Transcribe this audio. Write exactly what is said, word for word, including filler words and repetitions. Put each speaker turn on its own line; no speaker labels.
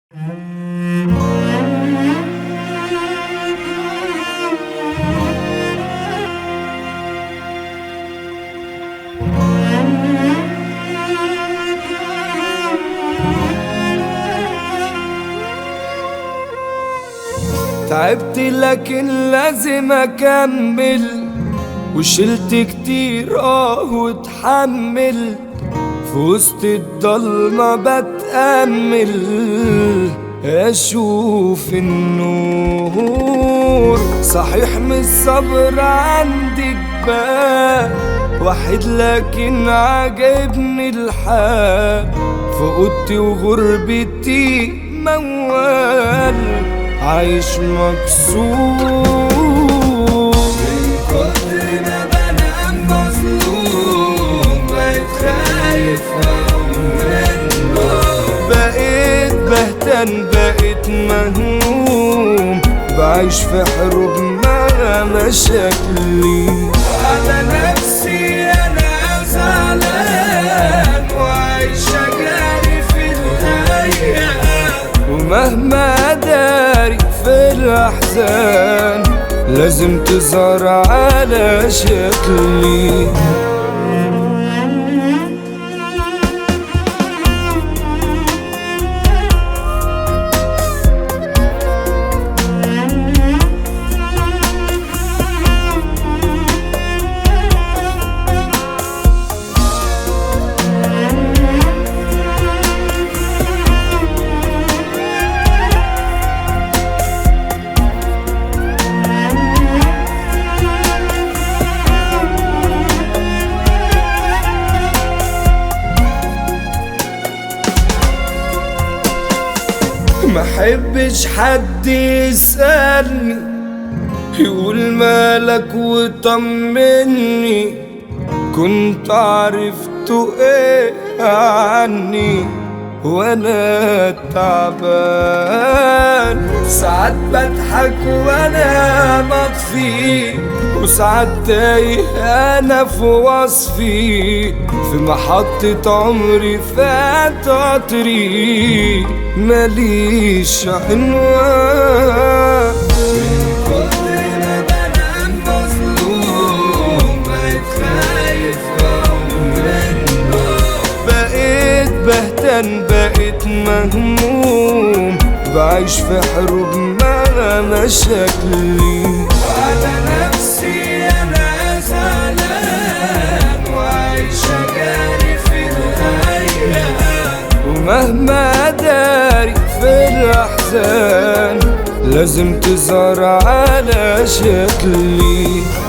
تعبت لكن لازم اكمل، وشلت كتير اه واتحمل، في وسط الضلمة بتأمل اشوف النور. صحيح مش صبر عندي جبال واحد، لكن عجبني الحال في اوضتي وغربتي موال، عايش مكسور من كتر ما بنام مظلوم، بقيت خايف اقوم من النوم، بقيت بهتان بقيت مهموم، بعيش في حروب مع مشاكلي. على نفسي انا زعلان وعايش جاري في الايام، ومهما داري في الأحزان لازم تظهر على شكلي. محبش حد يسألني يقول مالك وطمني، كنت عرفته ايه عني وانا تعبان. ساعات بضحك وانا مطفي، وساعات تايه انا في وصفي، في محطة عمري فات قطري ماليش عنوان. من كتر ما بنام مظلوم، بقيت خايف اقوم من النوم، بقيت بهتان بقيت مهموم، بعيش في حروب مع مشاكلي. على نفسي انا زعلان وعايش جاري في الايام، ومهما داري في الأحزان لازم تظهر على شكلي.